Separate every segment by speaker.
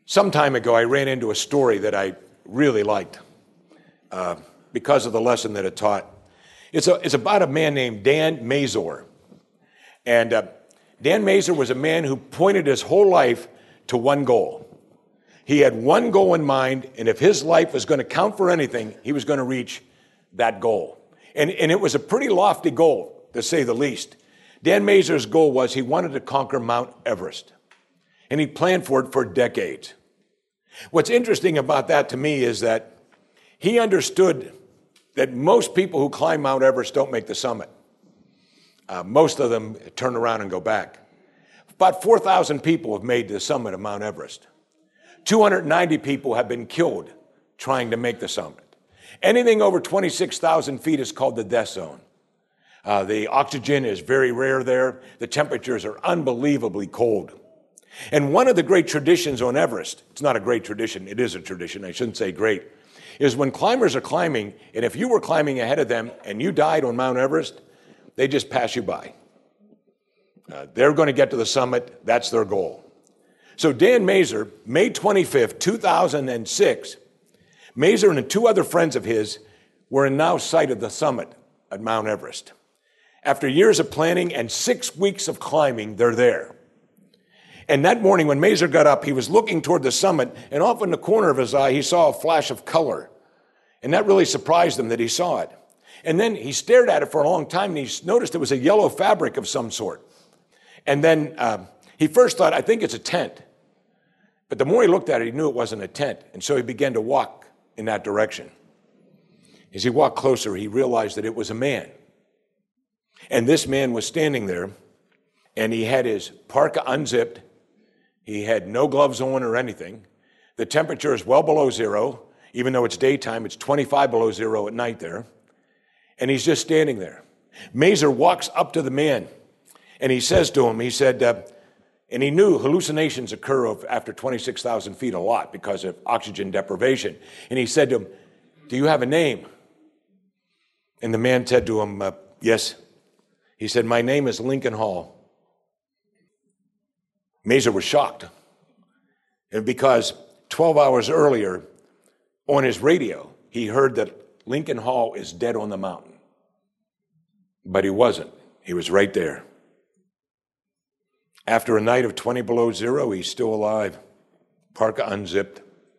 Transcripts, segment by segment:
Speaker 1: Some time ago, I ran into a story that I really liked because of the lesson that it taught. It's about a man named Dan Mazur. And Dan Mazur was a man who pointed his whole life to one goal. He had one goal in mind, and if his life was going to count for anything, he was going to reach that goal. And it was a pretty lofty goal, to say the least. Dan Mazur's goal was he wanted to conquer Mount Everest. And he planned for it for decades. What's interesting about that to me is that he understood that most people who climb Mount Everest don't make the summit. Most of them turn around and go back. About 4,000 people have made the summit of Mount Everest. 290 people have been killed trying to make the summit. Anything over 26,000 feet is called the death zone. The oxygen is very rare there. The temperatures are unbelievably cold. And one of the great traditions on Everest, it's not a great tradition, it is a tradition, I shouldn't say great, is when climbers are climbing, and if you were climbing ahead of them and you died on Mount Everest, they just pass you by. They're going to get to the summit, that's their goal. So Dan Mazur, May 25th, 2006, Mazur and two other friends of his were in now sight of the summit at Mount Everest. After years of planning and 6 weeks of climbing, they're there. And that morning when Mazur got up, he was looking toward the summit, and off in the corner of his eye, he saw a flash of color. And that really surprised him that he saw it. And then he stared at it for a long time, and he noticed it was a yellow fabric of some sort. And then he first thought, I think it's a tent. But the more he looked at it, he knew it wasn't a tent. And so he began to walk in that direction. As he walked closer, he realized that it was a man. And this man was standing there, and he had his parka unzipped. He had no gloves on or anything. The temperature is well below zero. Even though it's daytime, it's 25 below zero at night there. And he's just standing there. Mazur walks up to the man, and he says to him, he said, and he knew hallucinations occur after 26,000 feet a lot because of oxygen deprivation. And he said to him, do you have a name? And the man said to him, yes. He said, my name is Lincoln Hall. Mazur was shocked. And because 12 hours earlier on his radio, he heard that Lincoln Hall is dead on the mountain. But he wasn't. He was right there. After a night of 20 below zero, he's still alive, parka unzipped.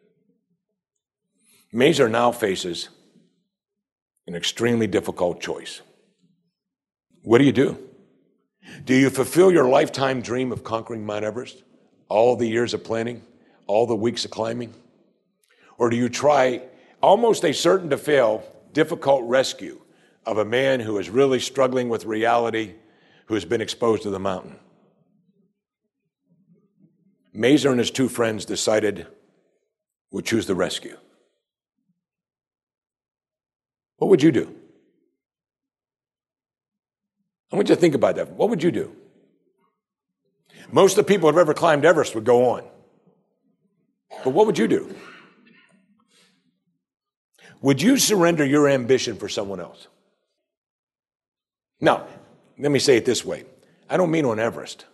Speaker 1: Mazur now faces an extremely difficult choice. What do? Do you fulfill your lifetime dream of conquering Mount Everest? All the years of planning, all the weeks of climbing? Or do you try almost a certain to fail, difficult rescue of a man who is really struggling with reality, who has been exposed to the mountain? Mazur and his two friends decided we'll choose the rescue. What would you do? I want you to think about that. What would you do? Most of the people who have ever climbed Everest would go on. But what would you do? Would you surrender your ambition for someone else? Now, let me say it this way. I don't mean on Everest.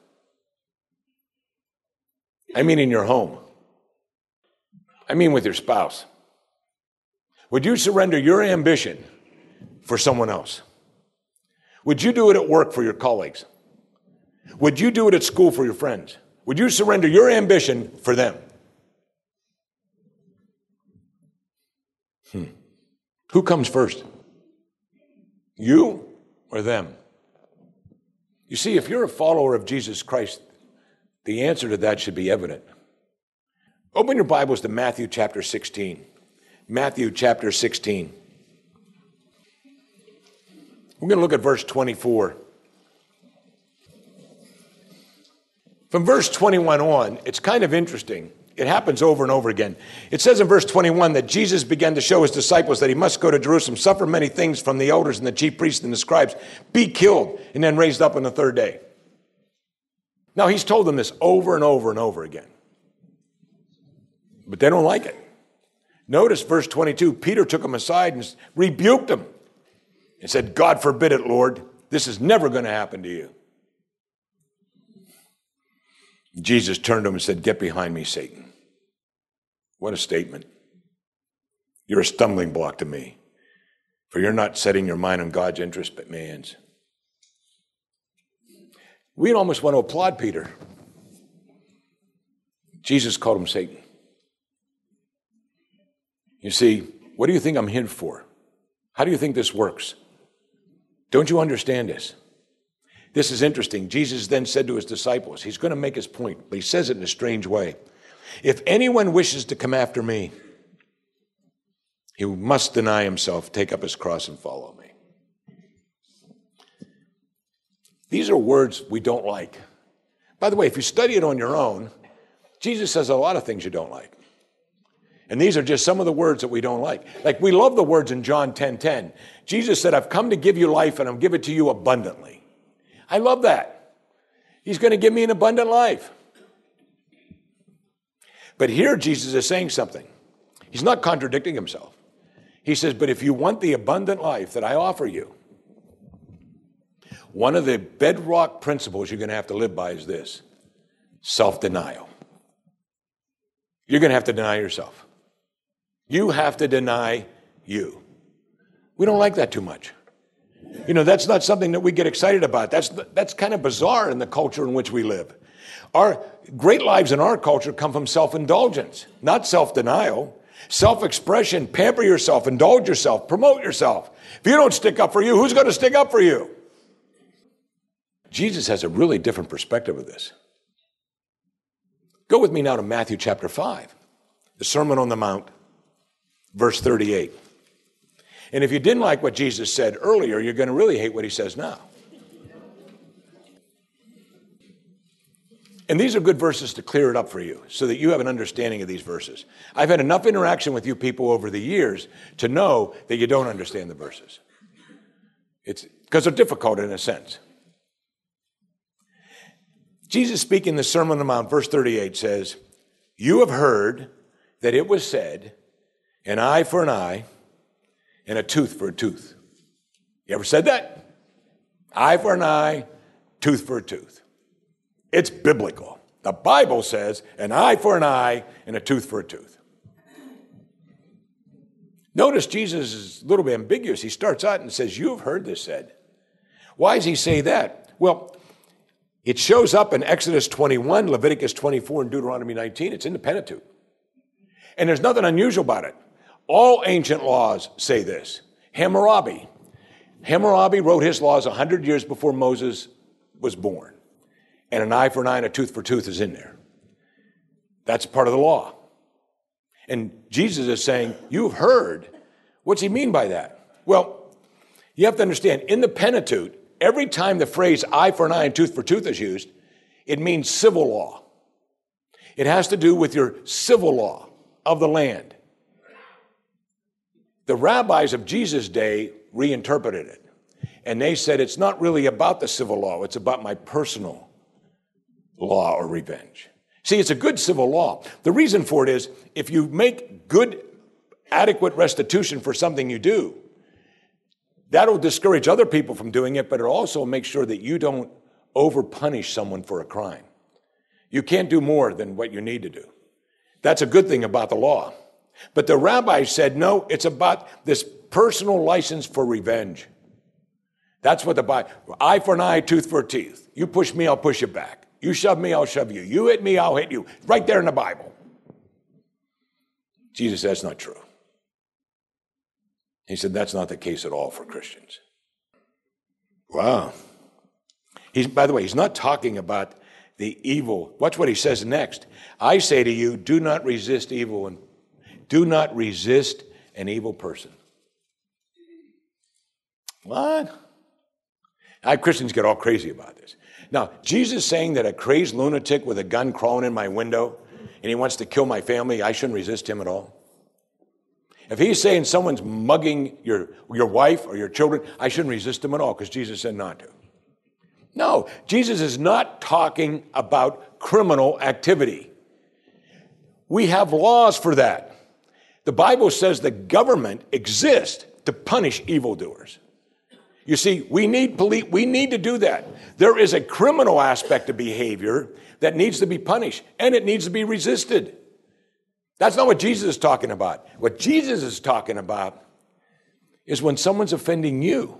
Speaker 1: I mean in your home. I mean with your spouse. Would you surrender your ambition for someone else? Would you do it at work for your colleagues? Would you do it at school for your friends? Would you surrender your ambition for them? Who comes first? You or them? You see, if you're a follower of Jesus Christ, the answer to that should be evident. Open your Bibles to Matthew chapter 16. Matthew chapter 16. We're going to look at verse 24. From verse 21 on, it's kind of interesting. It happens over and over again. It says in verse 21 that Jesus began to show his disciples that he must go to Jerusalem, suffer many things from the elders and the chief priests and the scribes, be killed, and then raised up on the third day. Now, he's told them this over and over and over again. But they don't like it. Notice verse 22, Peter took him aside and rebuked him and said, God forbid it, Lord. This is never going to happen to you. Jesus turned to him and said, get behind me, Satan. What a statement. You're a stumbling block to me, for you're not setting your mind on God's interest but man's. We almost want to applaud Peter. Jesus called him Satan. You see, what do you think I'm here for? How do you think this works? Don't you understand this? This is interesting. Jesus then said to his disciples, he's going to make his point, but he says it in a strange way. If anyone wishes to come after me, he must deny himself, take up his cross, and follow me. These are words we don't like. By the way, if you study it on your own, Jesus says a lot of things you don't like. And these are just some of the words that we don't like. Like we love the words in John 10:10. Jesus said, I've come to give you life and I'll give it to you abundantly. I love that. He's going to give me an abundant life. But here Jesus is saying something. He's not contradicting himself. He says, but if you want the abundant life that I offer you, one of the bedrock principles you're going to have to live by is this: self-denial. You're going to have to deny yourself. You have to deny you. We don't like that too much. You know, that's not something that we get excited about. That's kind of bizarre in the culture in which we live. Our great lives in our culture come from self-indulgence, not self-denial. Self-expression, pamper yourself, indulge yourself, promote yourself. If you don't stick up for you, who's going to stick up for you? Jesus has a really different perspective of this. Go with me now to Matthew chapter 5, the Sermon on the Mount, verse 38. And if you didn't like what Jesus said earlier, you're going to really hate what he says now. And these are good verses to clear it up for you so that you have an understanding of these verses. I've had enough interaction with you people over the years to know that you don't understand the verses. It's because they're difficult in a sense. Jesus speaking in the Sermon on the Mount, verse 38 says, you have heard that it was said, an eye for an eye and a tooth for a tooth. You ever said that? Eye for an eye, tooth for a tooth. It's biblical. The Bible says an eye for an eye and a tooth for a tooth. Notice Jesus is a little bit ambiguous. He starts out and says, you have heard this said. Why does he say that? Well, it shows up in Exodus 21, Leviticus 24, and Deuteronomy 19. It's in the Pentateuch. And there's nothing unusual about it. All ancient laws say this. Hammurabi wrote his laws 100 years before Moses was born. And an eye for an eye and a tooth for tooth is in there. That's part of the law. And Jesus is saying, you've heard. What's he mean by that? Well, you have to understand, in the Pentateuch, every time the phrase eye for an eye and tooth for tooth is used, it means civil law. It has to do with your civil law of the land. The rabbis of Jesus' day reinterpreted it. And they said it's not really about the civil law, it's about my personal law or revenge. See, it's a good civil law. The reason for it is if you make good, adequate restitution for something you do, that'll discourage other people from doing it, but it'll also make sure that you don't over-punish someone for a crime. You can't do more than what you need to do. That's a good thing about the law. But the rabbis said, no, it's about this personal license for revenge. That's what the Bible, eye for an eye, tooth for a tooth. You push me, I'll push you back. You shove me, I'll shove you. You hit me, I'll hit you. Right there in the Bible. Jesus said, that's not true. He said, that's not the case at all for Christians. Wow. By the way, he's not talking about the evil. Watch what he says next. I say to you, do not resist evil and do not resist an evil person. What? Christians get all crazy about this. Now, Jesus saying that a crazed lunatic with a gun crawling in my window and he wants to kill my family, I shouldn't resist him at all? If he's saying someone's mugging your wife or your children, I shouldn't resist him at all because Jesus said not to. No, Jesus is not talking about criminal activity. We have laws for that. The Bible says the government exists to punish evildoers. You see, we need to do that. There is a criminal aspect of behavior that needs to be punished, and it needs to be resisted. That's not what Jesus is talking about. What Jesus is talking about is when someone's offending you.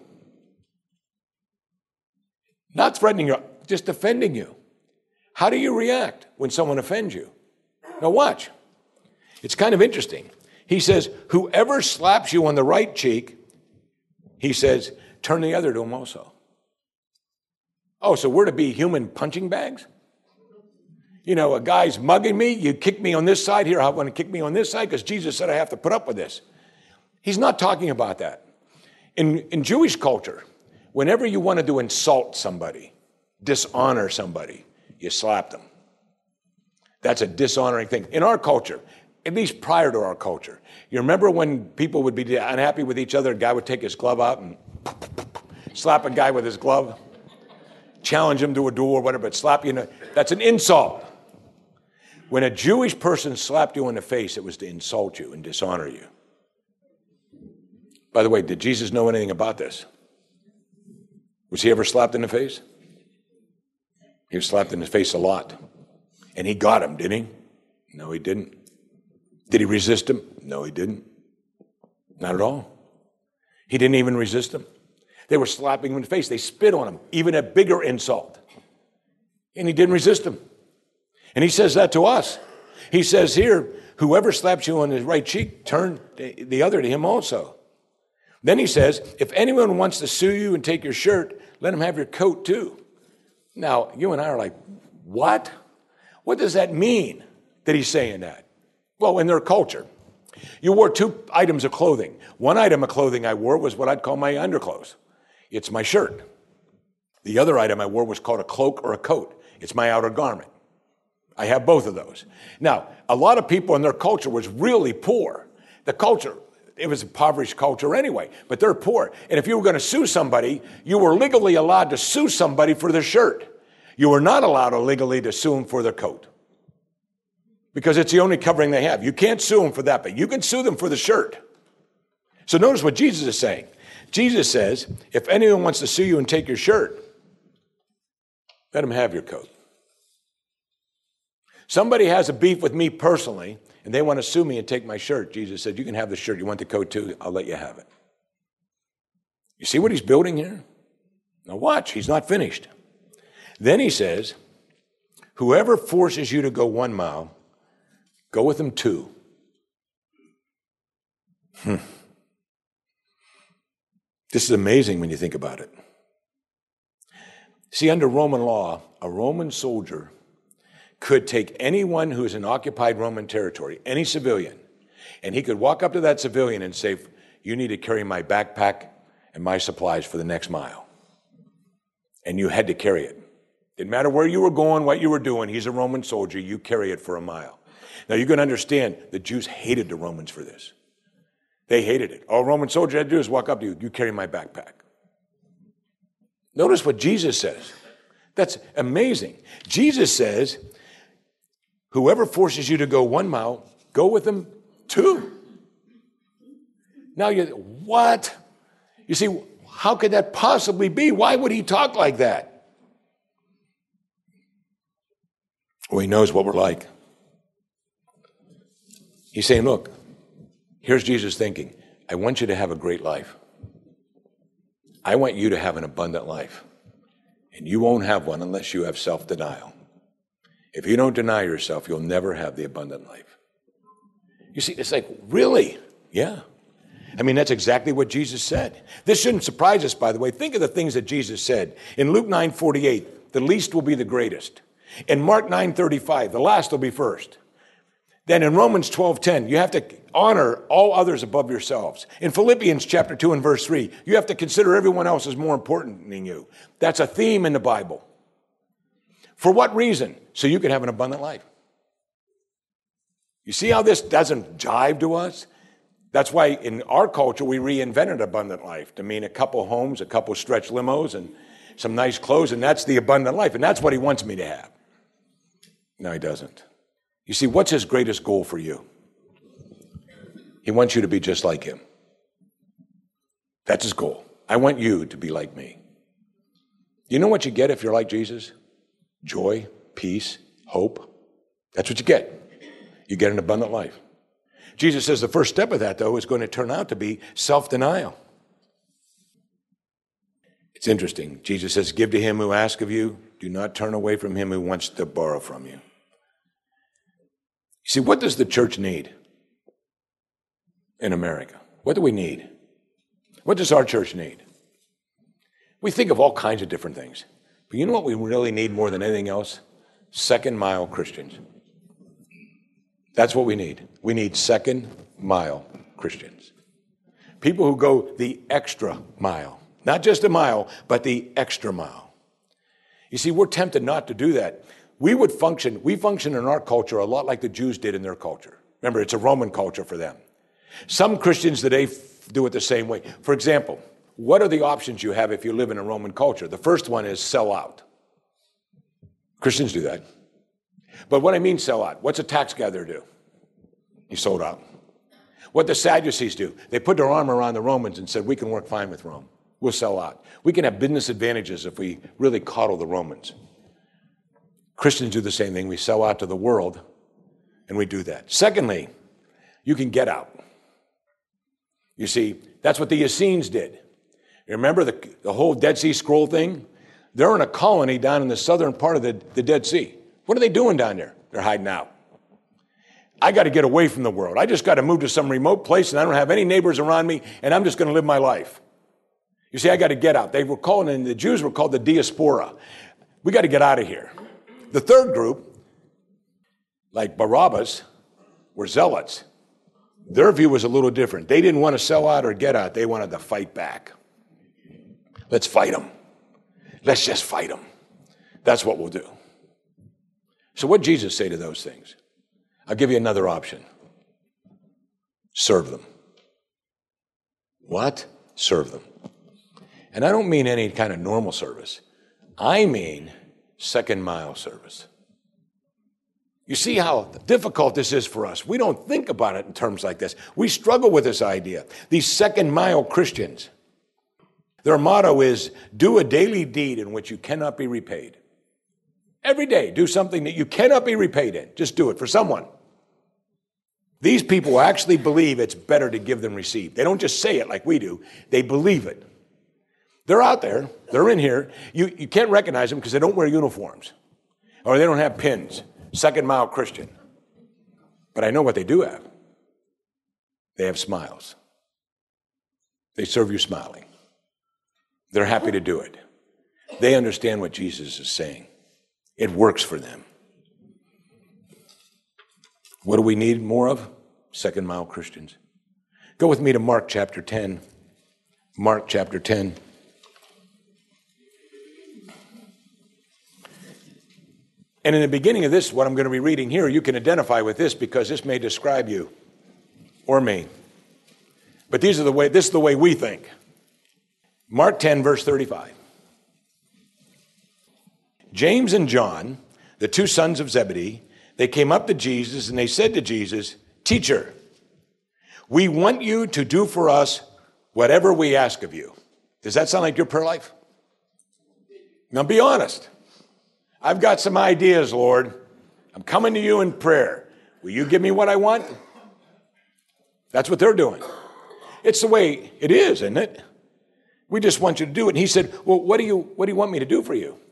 Speaker 1: Not threatening you, just offending you. How do you react when someone offends you? Now watch. It's kind of interesting. He says, whoever slaps you on the right cheek, he says, turn the other to him also. Oh, so we're to be human punching bags? You know, a guy's mugging me, you kick me on this side here, I want to kick me on this side because Jesus said I have to put up with this. He's not talking about that. In Jewish culture, whenever you wanted to insult somebody, dishonor somebody, you slap them. That's a dishonoring thing. In our culture, at least prior to our culture, you remember when people would be unhappy with each other, a guy would take his glove out and slap a guy with his glove, challenge him to a duel or whatever, but slap you. That's an insult. When a Jewish person slapped you in the face, it was to insult you and dishonor you. By the way, did Jesus know anything about this? Was he ever slapped in the face? He was slapped in the face a lot. And he got him, didn't he? No, he didn't. Did he resist him? No, he didn't. Not at all. He didn't even resist him. They were slapping him in the face. They spit on him, even a bigger insult. And he didn't resist him. And he says that to us. He says here, whoever slaps you on the right cheek, turn the other to him also. Then he says, if anyone wants to sue you and take your shirt, let him have your coat too. Now, you and I are like, what? What does that mean that he's saying that? Well, in their culture, you wore two items of clothing. One item of clothing I wore was what I'd call my underclothes. It's my shirt. The other item I wore was called a cloak or a coat. It's my outer garment. I have both of those. Now, a lot of people in their culture was really poor. The culture, it was a impoverished culture anyway, but they're poor. And if you were going to sue somebody, you were legally allowed to sue somebody for their shirt. You were not allowed legally to sue them for their coat because it's the only covering they have. You can't sue them for that, but you can sue them for the shirt. So notice what Jesus is saying. Jesus says, if anyone wants to sue you and take your shirt, let him have your coat. Somebody has a beef with me personally, and they want to sue me and take my shirt. Jesus said, you can have the shirt. You want the coat too? I'll let you have it. You see what he's building here? Now watch, he's not finished. Then he says, whoever forces you to go 1 mile, go with him 2. This is amazing when you think about it. See, under Roman law, a Roman soldier could take anyone who is in occupied Roman territory, any civilian, and he could walk up to that civilian and say, you need to carry my backpack and my supplies for the next mile. And you had to carry it. Didn't matter where you were going, what you were doing, he's a Roman soldier, you carry it for a mile. Now you can understand the Jews hated the Romans for this. They hated it. All a Roman soldier had to do is walk up to you, you carry my backpack. Notice what Jesus says. That's amazing. Jesus says, whoever forces you to go 1 mile, go with them 2. Now what? You see, how could that possibly be? Why would he talk like that? Well, he knows what we're like. He's saying, look, here's Jesus thinking, I want you to have a great life. I want you to have an abundant life. And you won't have one unless you have self-denial. If you don't deny yourself, you'll never have the abundant life. You see, it's like, really? Yeah. I mean, that's exactly what Jesus said. This shouldn't surprise us, by the way. Think of the things that Jesus said. In Luke 9:48, the least will be the greatest. In Mark 9:35, the last will be first. Then in Romans 12:10, you have to honor all others above yourselves. In Philippians chapter 2 and verse 3, you have to consider everyone else as more important than you. That's a theme in the Bible. For what reason? So you can have an abundant life. You see how this doesn't jive to us? That's why in our culture, we reinvented abundant life to mean a couple homes, a couple stretch limos, and some nice clothes, and that's the abundant life. And that's what he wants me to have. No, he doesn't. You see, what's his greatest goal for you? He wants you to be just like him. That's his goal. I want you to be like me. You know what you get if you're like Jesus? Joy, peace, hope. That's what you get. You get an abundant life. Jesus says the first step of that, though, is going to turn out to be self-denial. It's interesting. Jesus says, give to him who asks of you. Do not turn away from him who wants to borrow from you. You see, what does the church need in America? What do we need? What does our church need? We think of all kinds of different things. But you know what we really need more than anything else? Second-mile Christians. That's what we need. We need second-mile Christians. People who go the extra mile. Not just a mile, but the extra mile. You see, we're tempted not to do that. We function in our culture a lot like the Jews did in their culture. Remember, it's a Roman culture for them. Some Christians today do it the same way. For example, what are the options you have if you live in a Roman culture? The first one is sell out. Christians do that. But what I mean sell out, what's a tax gatherer do? He sold out. What the Sadducees do, they put their arm around the Romans and said, we can work fine with Rome. We'll sell out. We can have business advantages if we really coddle the Romans. Christians do the same thing. We sell out to the world, and we do that. Secondly, you can get out. You see, that's what the Essenes did. You remember the whole Dead Sea Scroll thing? They're in a colony down in the southern part of the Dead Sea. What are they doing down there? They're hiding out. I got to get away from the world. I just got to move to some remote place, and I don't have any neighbors around me, and I'm just going to live my life. You see, I got to get out. They were called, and the Jews were called the diaspora. We got to get out of here. The third group, like Barabbas, were zealots. Their view was a little different. They didn't want to sell out or get out. They wanted to fight back. Let's fight them. Let's just fight them. That's what we'll do. So what did Jesus say to those things? I'll give you another option. Serve them. What? Serve them. And I don't mean any kind of normal service. I mean second-mile service. You see how difficult this is for us. We don't think about it in terms like this. We struggle with this idea. These second-mile Christians, their motto is, do a daily deed in which you cannot be repaid. Every day, do something that you cannot be repaid in. Just do it for someone. These people actually believe it's better to give than receive. They don't just say it like we do. They believe it. They're out there. They're in here. You can't recognize them because they don't wear uniforms or they don't have pins. Second-mile Christian. But I know what they do have. They have smiles. They serve you smiling. They're happy to do it. They understand what Jesus is saying. It works for them. What do we need more of? Second-mile Christians. Go with me to Mark chapter 10. Mark chapter 10. And in the beginning of this, what I'm going to be reading here, you can identify with this because this may describe you or me. But this is the way we think. Mark 10, verse 35. James and John, the two sons of Zebedee, they came up to Jesus and they said to Jesus, Teacher, we want you to do for us whatever we ask of you. Does that sound like your prayer life? Now be honest. I've got some ideas, Lord. I'm coming to you in prayer. Will you give me what I want? That's what they're doing. It's the way it is, isn't it? We just want you to do it. And he said, well, what do you want me to do for you?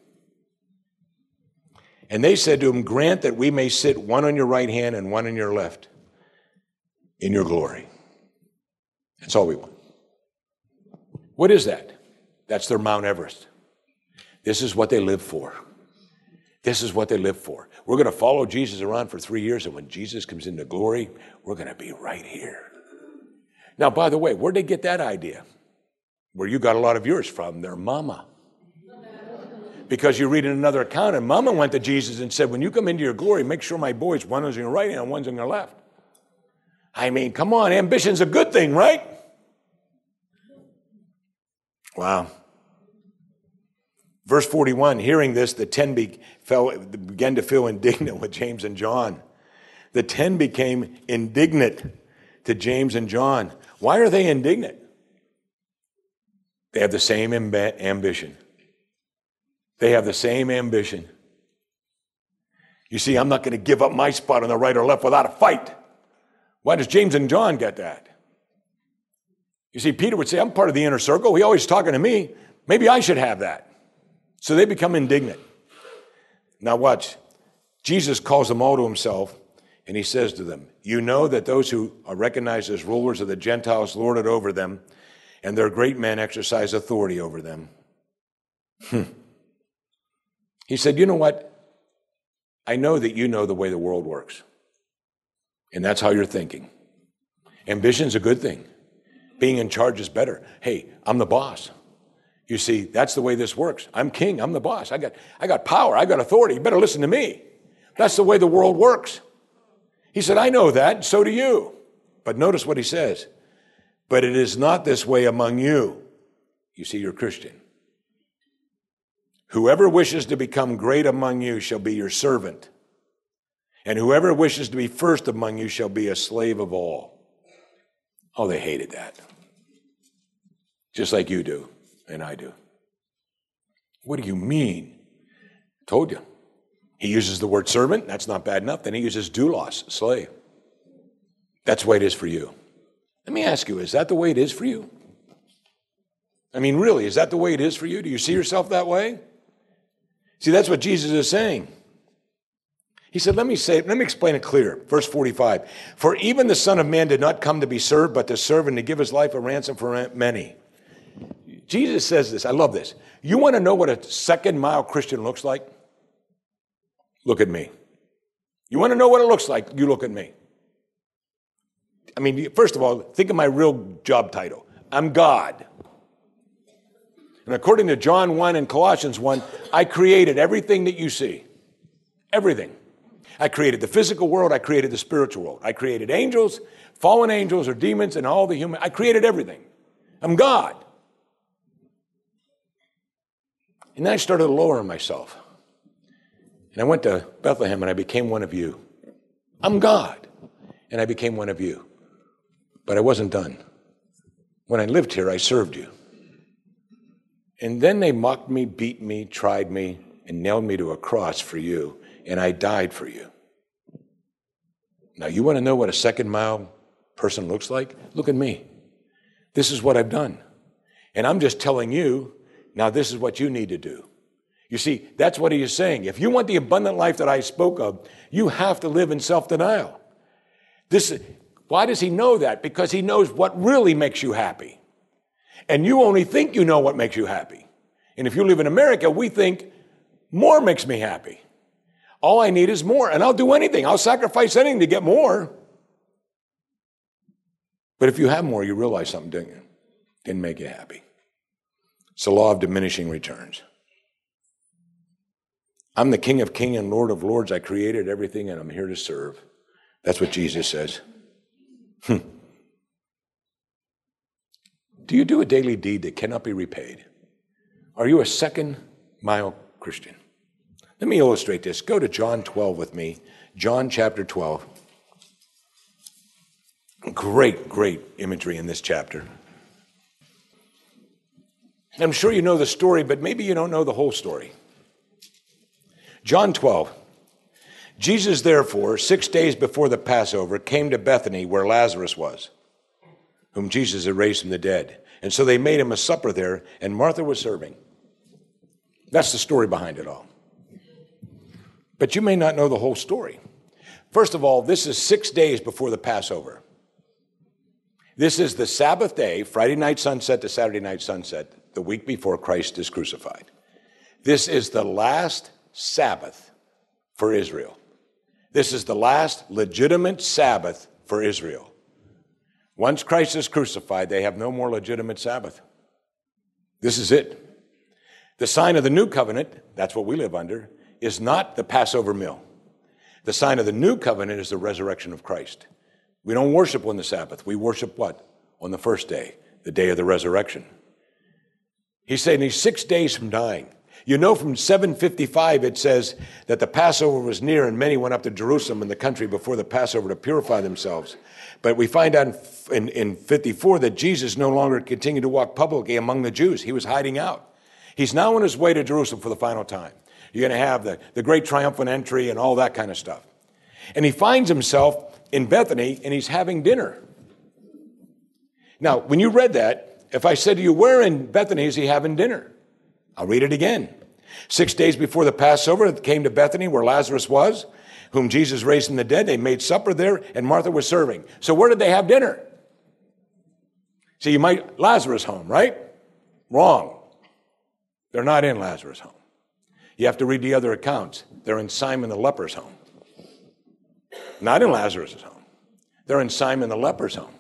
Speaker 1: And they said to him, grant that we may sit one on your right hand and one on your left in your glory. That's all we want. What is that? That's their Mount Everest. This is what they live for. This is what they live for. We're going to follow Jesus around for 3 years, and when Jesus comes into glory, we're going to be right here. Now, by the way, where'd they get that idea? Where you got a lot of yours from? Their mama. Because you read in another account, and mama went to Jesus and said, when you come into your glory, make sure my boys, one is on your right hand and one's on your left. I mean, come on, ambition's a good thing, right? Wow. Verse 41, hearing this, the 10 began to feel indignant with James and John. The 10 became indignant to James and John. Why are they indignant? They have the same ambition. They have the same ambition. You see, I'm not going to give up my spot on the right or left without a fight. Why does James and John get that? You see, Peter would say, I'm part of the inner circle. He always talking to me. Maybe I should have that. So they become indignant. Now watch. Jesus calls them all to himself, and he says to them, you know that those who are recognized as rulers of the Gentiles lord it over them, and their great men exercise authority over them. He said, you know what? I know that you know the way the world works. And that's how you're thinking. Ambition's a good thing. Being in charge is better. Hey, I'm the boss. You see, that's the way this works. I'm king. I'm the boss. I got power. I got authority. You better listen to me. That's the way the world works. He said, I know that, and so do you. But notice what he says. But it is not this way among you. You see, you're Christian. Whoever wishes to become great among you shall be your servant. And whoever wishes to be first among you shall be a slave of all. Oh, they hated that. Just like you do, and I do. What do you mean? I told you. He uses the word servant. That's not bad enough. Then he uses doulos, slave. That's the way it is for you. Let me ask you, is that the way it is for you? I mean, really, is that the way it is for you? Do you see yourself that way? See, that's what Jesus is saying. He said, let me explain it clear. Verse 45, for even the Son of Man did not come to be served, but to serve and to give his life a ransom for many. Jesus says this, I love this. You want to know what a second-mile Christian looks like? Look at me. You want to know what it looks like? You look at me. I mean, first of all, think of my real job title. I'm God. And according to John 1 and Colossians 1, I created everything that you see. Everything. I created the physical world. I created the spiritual world. I created angels, fallen angels or demons, and all the human. I created everything. I'm God. And then I started lowering myself. And I went to Bethlehem and I became one of you. I'm God. And I became one of you. But I wasn't done. When I lived here, I served you. And then they mocked me, beat me, tried me, and nailed me to a cross for you. And I died for you. Now, you want to know what a second-mile person looks like? Look at me. This is what I've done. And I'm just telling you, now this is what you need to do. You see, that's what he is saying. If you want the abundant life that I spoke of, you have to live in self-denial. Why does he know that? Because he knows what really makes you happy. And you only think you know what makes you happy. And if you live in America, we think more makes me happy. All I need is more, and I'll do anything. I'll sacrifice anything to get more. But if you have more, you realize something didn't make you happy. It's the law of diminishing returns. I'm the King of kings and Lord of lords. I created everything, and I'm here to serve. That's what Jesus says. Do you do a daily deed that cannot be repaid? Are you a second-mile Christian? Let me illustrate this. Go to John 12 with me. John chapter 12. Great imagery in this chapter. I'm sure you know the story, but maybe you don't know the whole story. John 12. Jesus, therefore, 6 days before the Passover, came to Bethany where Lazarus was, whom Jesus had raised from the dead. And so they made him a supper there, and Martha was serving. That's the story behind it all. But you may not know the whole story. First of all, this is 6 days before the Passover. This is the Sabbath day, Friday night sunset to Saturday night sunset, the week before Christ is crucified. This is the last Sabbath for Israel. This is the last legitimate Sabbath for Israel. Once Christ is crucified, they have no more legitimate Sabbath. This is it. The sign of the new covenant, that's what we live under, is not the Passover meal. The sign of the new covenant is the resurrection of Christ. We don't worship on the Sabbath. We worship what? On the first day, the day of the resurrection. He's saying he's 6 days from dying. You know, from 755, it says that the Passover was near and many went up to Jerusalem in the country before the Passover to purify themselves. But we find out in 54 that Jesus no longer continued to walk publicly among the Jews. He was hiding out. He's now on his way to Jerusalem for the final time. You're going to have the great triumphant entry and all that kind of stuff. And he finds himself in Bethany and he's having dinner. Now, when you read that, if I said to you, where in Bethany is he having dinner? I'll read it again. 6 days before the Passover, they came to Bethany where Lazarus was, whom Jesus raised from the dead. They made supper there, and Martha was serving. So where did they have dinner? See, Lazarus' home, right? Wrong. They're not in Lazarus' home. You have to read the other accounts. They're in Simon the leper's home. Not in Lazarus' home. They're in Simon the leper's home.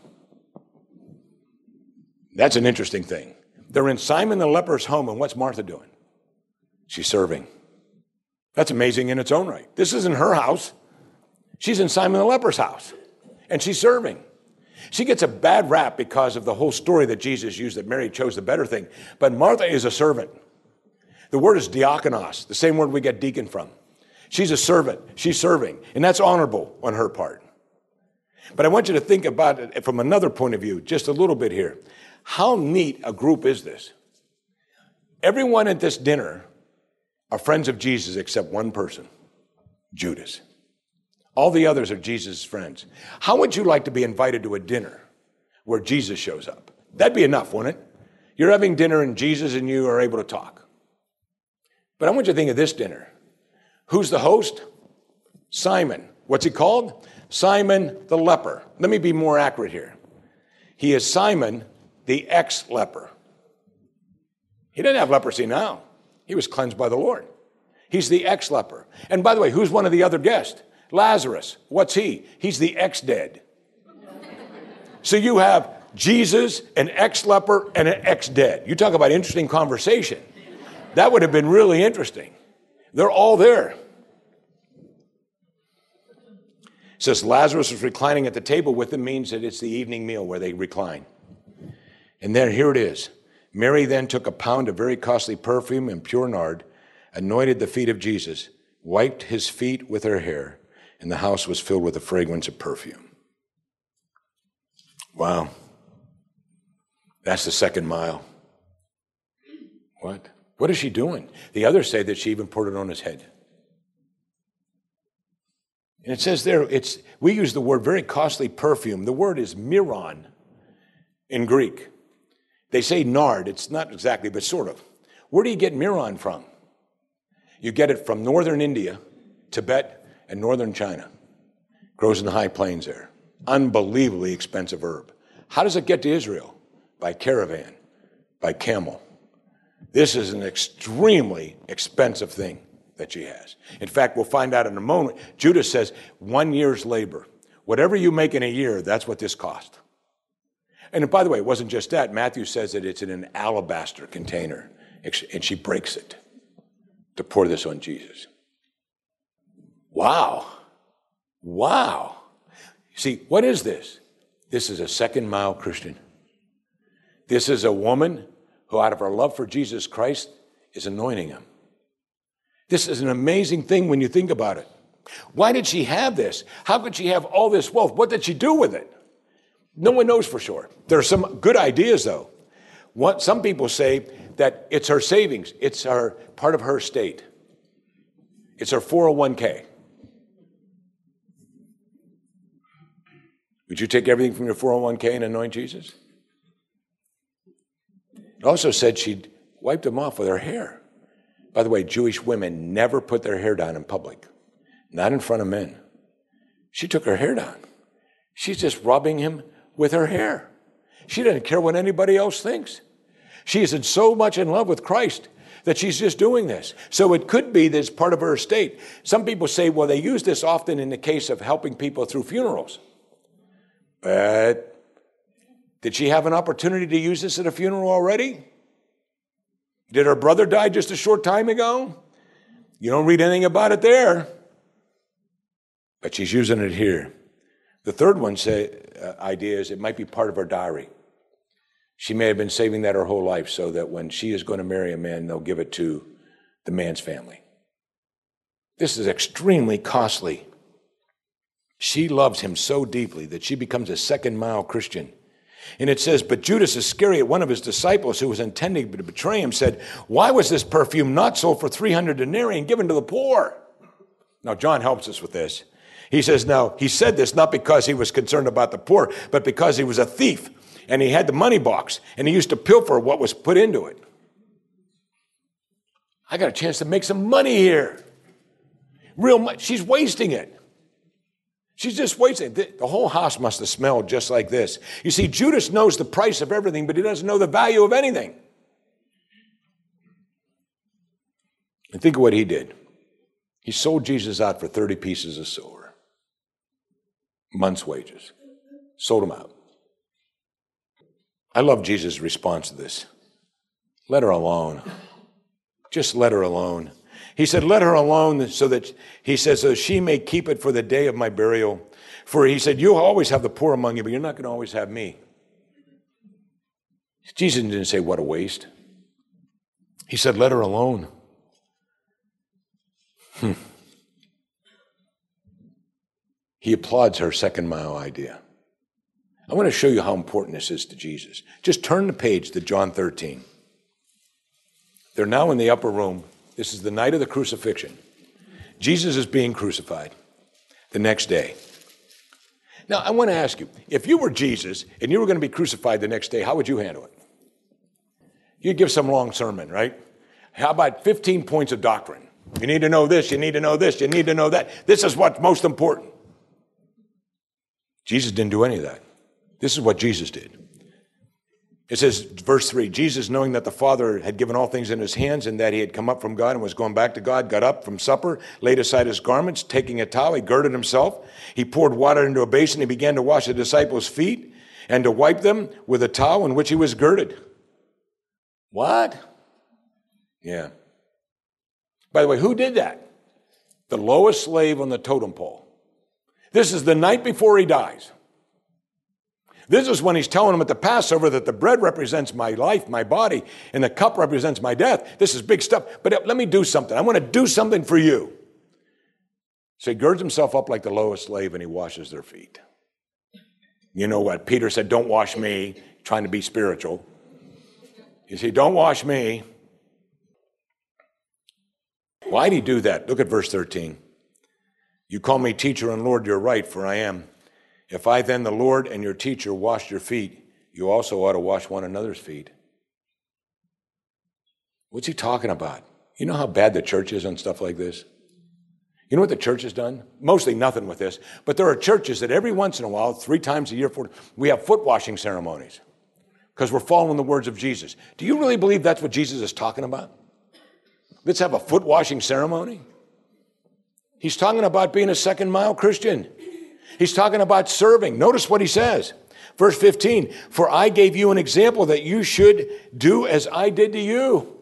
Speaker 1: That's an interesting thing. They're in Simon the leper's home, and what's Martha doing? She's serving. That's amazing in its own right. This isn't her house. She's in Simon the leper's house, and she's serving. She gets a bad rap because of the whole story that Jesus used, that Mary chose the better thing. But Martha is a servant. The word is diakonos, the same word we get deacon from. She's a servant. She's serving, and that's honorable on her part. But I want you to think about it from another point of view, just a little bit here. How neat a group is this? Everyone at this dinner are friends of Jesus except one person, Judas. All the others are Jesus' friends. How would you like to be invited to a dinner where Jesus shows up? That'd be enough, wouldn't it? You're having dinner and Jesus and you are able to talk. But I want you to think of this dinner. Who's the host? Simon. What's he called? Simon the leper. Let me be more accurate here. He is Simon the ex-leper. He didn't have leprosy now. He was cleansed by the Lord. He's the ex-leper. And by the way, who's one of the other guests? Lazarus. What's he? He's the ex-dead. So you have Jesus, an ex-leper, and an ex-dead. You talk about interesting conversation. That would have been really interesting. They're all there. It says Lazarus was reclining at the table with them, means that it's the evening meal where they recline. And then here it is. Mary then took a pound of very costly perfume and pure nard, anointed the feet of Jesus, wiped his feet with her hair, and the house was filled with the fragrance of perfume. Wow. That's the second mile. What? What is she doing? The others say that she even poured it on his head. And it says there, we use the word very costly perfume. The word is miron in Greek. They say nard. It's not exactly, but sort of. Where do you get miron from? You get it from northern India, Tibet, and northern China. Grows in the high plains there. Unbelievably expensive herb. How does it get to Israel? By caravan, by camel. This is an extremely expensive thing that she has. In fact, we'll find out in a moment. Judas says 1 year's labor. Whatever you make in a year, that's what this cost. And by the way, it wasn't just that. Matthew says that it's in an alabaster container, and she breaks it to pour this on Jesus. Wow. Wow. See, what is this? This is a second mile Christian. This is a woman who, out of her love for Jesus Christ, is anointing him. This is an amazing thing when you think about it. Why did she have this? How could she have all this wealth? What did she do with it? No one knows for sure. There are some good ideas, though. Some people say that it's her savings. It's part of her estate. It's her 401k. Would you take everything from your 401k and anoint Jesus? It also said she'd wiped them off with her hair. By the way, Jewish women never put their hair down in public, not in front of men. She took her hair down. She's just rubbing him with her hair. She doesn't care what anybody else thinks. She is so much in love with Christ that she's just doing this. So it could be this part of her estate. Some people say, well, they use this often in the case of helping people through funerals. But did she have an opportunity to use this at a funeral already? Did her brother die just a short time ago? You don't read anything about it there. But she's using it here. The third idea is it might be part of her diary. She may have been saving that her whole life so that when she is going to marry a man, they'll give it to the man's family. This is extremely costly. She loves him so deeply that she becomes a second mile Christian. And it says, but Judas Iscariot, one of his disciples who was intending to betray him, said, why was this perfume not sold for 300 denarii and given to the poor? Now, John helps us with this. He says, now, he said this not because he was concerned about the poor, but because he was a thief, and he had the money box, and he used to pilfer what was put into it. I got a chance to make some money here. Real money. She's wasting it. She's just wasting it. The whole house must have smelled just like this. You see, Judas knows the price of everything, but he doesn't know the value of anything. And think of what he did. He sold Jesus out for 30 pieces of silver. Month's wages. Sold him out. I love Jesus' response to this. Let her alone. Just let her alone. He said, let her alone so that, he says, so she may keep it for the day of my burial. For he said, you'll always have the poor among you, but you're not going to always have me. Jesus didn't say, what a waste. He said, let her alone. He applauds her second mile idea. I want to show you how important this is to Jesus. Just turn the page to John 13. They're now in the upper room. This is the night of the crucifixion. Jesus is being crucified the next day. Now, I want to ask you, if you were Jesus and you were going to be crucified the next day, how would you handle it? You'd give some long sermon, right? How about 15 points of doctrine? You need to know this, you need to know this, you need to know that. This is what's most important. Jesus didn't do any of that. This is what Jesus did. It says, verse 3, Jesus, knowing that the Father had given all things in his hands and that he had come up from God and was going back to God, got up from supper, laid aside his garments, taking a towel, he girded himself. He poured water into a basin. He began to wash the disciples' feet and to wipe them with a towel in which he was girded. What? Yeah. By the way, who did that? The lowest slave on the totem pole. This is the night before he dies. This is when he's telling them at the Passover that the bread represents my life, my body, and the cup represents my death. This is big stuff. But let me do something. I want to do something for you. So he girds himself up like the lowest slave and he washes their feet. You know what? Peter said, don't wash me, trying to be spiritual. You see, don't wash me. Why'd he do that? Look at verse 13. You call me teacher and Lord, you're right, for I am. If I then, the Lord and your teacher, washed your feet, you also ought to wash one another's feet. What's he talking about? You know how bad the church is on stuff like this? You know what the church has done? Mostly nothing with this. But there are churches that every once in a while, 3 times a year, we have foot washing ceremonies because we're following the words of Jesus. Do you really believe that's what Jesus is talking about? Let's have a foot washing ceremony? He's talking about being a second mile Christian. He's talking about serving. Notice what he says. Verse 15, for I gave you an example that you should do as I did to you.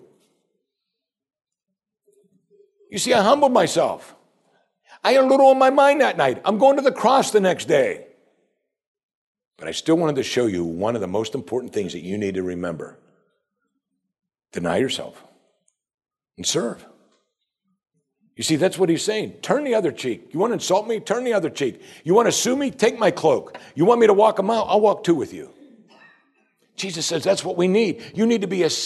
Speaker 1: You see, I humbled myself. I had a little on my mind that night. I'm going to the cross the next day. But I still wanted to show you one of the most important things that you need to remember. Deny yourself and serve. You see, that's what he's saying. Turn the other cheek. You want to insult me? Turn the other cheek. You want to sue me? Take my cloak. You want me to walk a mile? I'll walk 2 with you. Jesus says that's what we need. You need to be a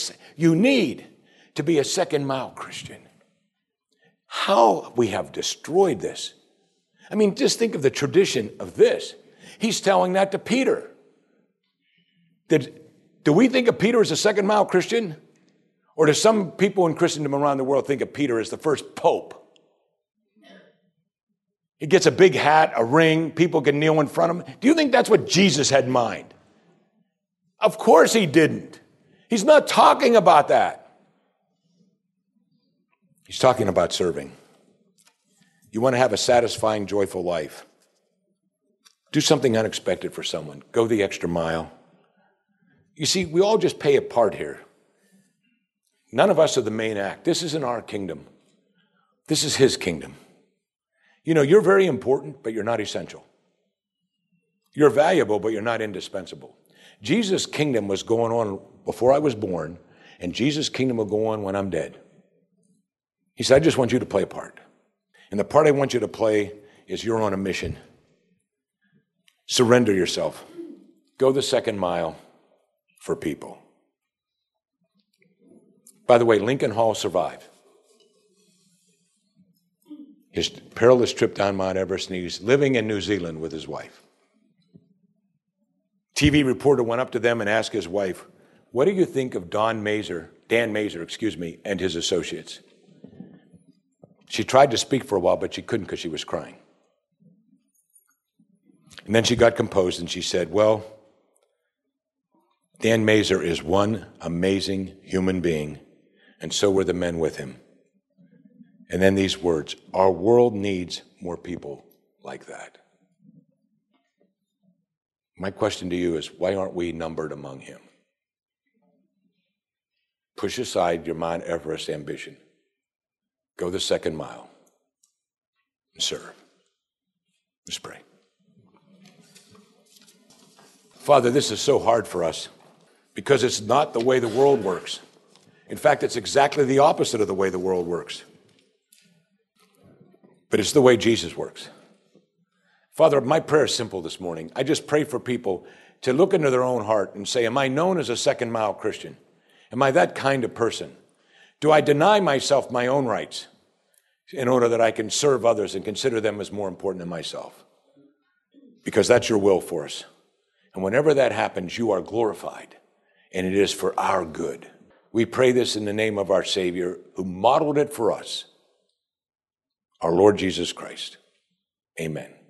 Speaker 1: second mile Christian. How we have destroyed this. I mean, just think of the tradition of this. He's telling that to Peter. Do we think of Peter as a second mile Christian? Or do some people in Christendom around the world think of Peter as the first pope? He gets a big hat, a ring, people can kneel in front of him. Do you think that's what Jesus had in mind? Of course he didn't. He's not talking about that. He's talking about serving. You want to have a satisfying, joyful life. Do something unexpected for someone. Go the extra mile. You see, we all just play a part here. None of us are the main act. This isn't our kingdom. This is his kingdom. You know, you're very important, but you're not essential. You're valuable, but you're not indispensable. Jesus' kingdom was going on before I was born, and Jesus' kingdom will go on when I'm dead. He said, I just want you to play a part. And the part I want you to play is you're on a mission. Surrender yourself. Go the second mile for people. By the way, Lincoln Hall survived. his perilous trip down Mount Everest, and he's living in New Zealand with his wife. TV reporter went up to them and asked his wife, "What do you think of Dan Mazer, and his associates?" She tried to speak for a while, but she couldn't because she was crying. And then she got composed and she said, "Well, Dan Mazer is one amazing human being, and so were the men with him." And then these words, "Our world needs more people like that." My question to you is, why aren't we numbered among him? Push aside your Mount Everest ambition. Go the second mile and serve. Let's pray. Father, this is so hard for us because it's not the way the world works. In fact, it's exactly the opposite of the way the world works. But it's the way Jesus works. Father, my prayer is simple this morning. I just pray for people to look into their own heart and say, am I known as a second mile Christian? Am I that kind of person? Do I deny myself my own rights in order that I can serve others and consider them as more important than myself? Because that's your will for us. And whenever that happens, you are glorified, and it is for our good. We pray this in the name of our Savior, who modeled it for us, our Lord Jesus Christ. Amen.